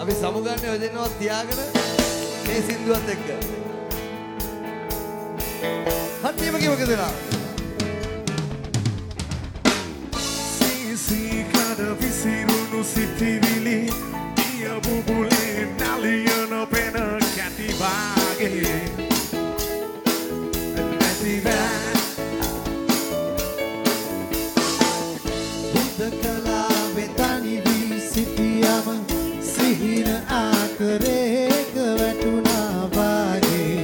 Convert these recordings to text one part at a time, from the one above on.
අපි සමුගන්නේ ඔය දෙන්නවත් තියාගෙන මේ සින්දුවත් එක්ක. හත්තියම කිව්වක දෙනා. සීසී කඩ විසිරුණු සිටිවිලි දිය බුබුලේ නලියන පෙන කැටි වාගේ නැතිවෑ බුද්ධකලා වෙතනි වී සිටියම සිහින ආකරේක වැටුණා වාගේ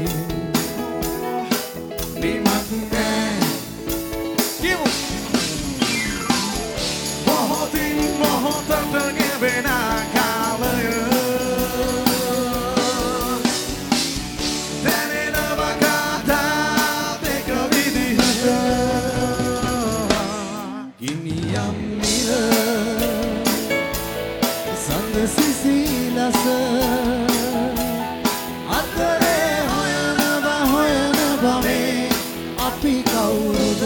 නිමක් නෑ කියමු. මොහොතින් මොහොතට ගෙවෙන කාලය දැනෙනවා කතා දෙක විදිහට ගිනියම් මිර සඳ සිසිලස අතරේ හොයනවා මේ අපි කවුරුද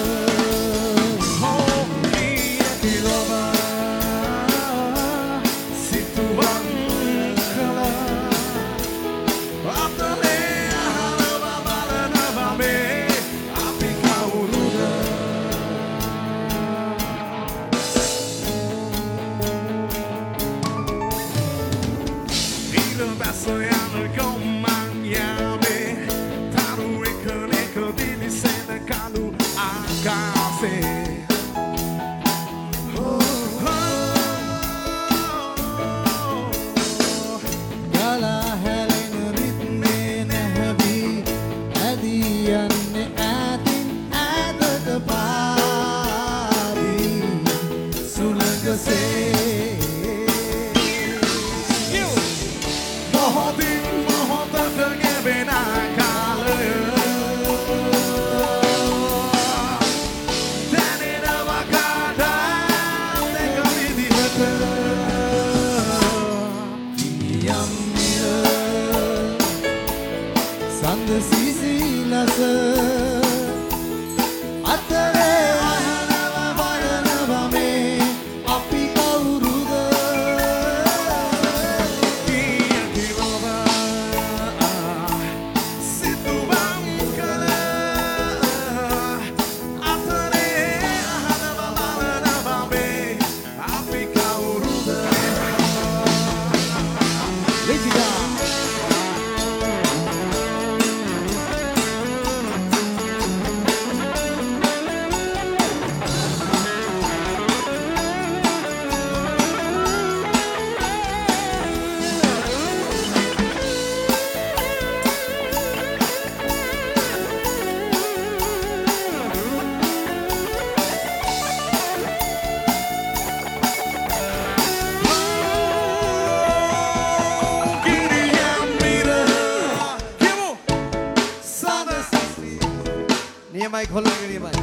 නියමයි කොල්ලගේ නියමයි.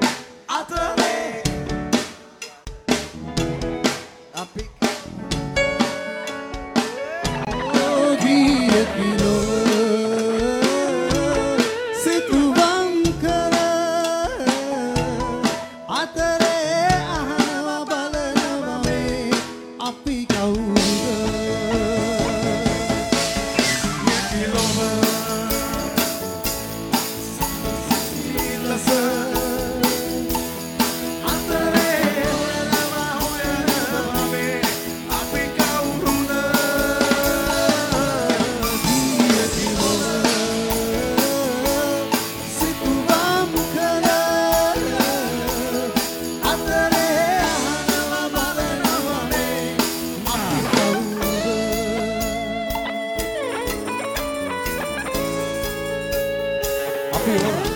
අතරේ අපි සිතුවම් කර අතරේ අහනවා බලනවා මේ අපි කවුරුද අපි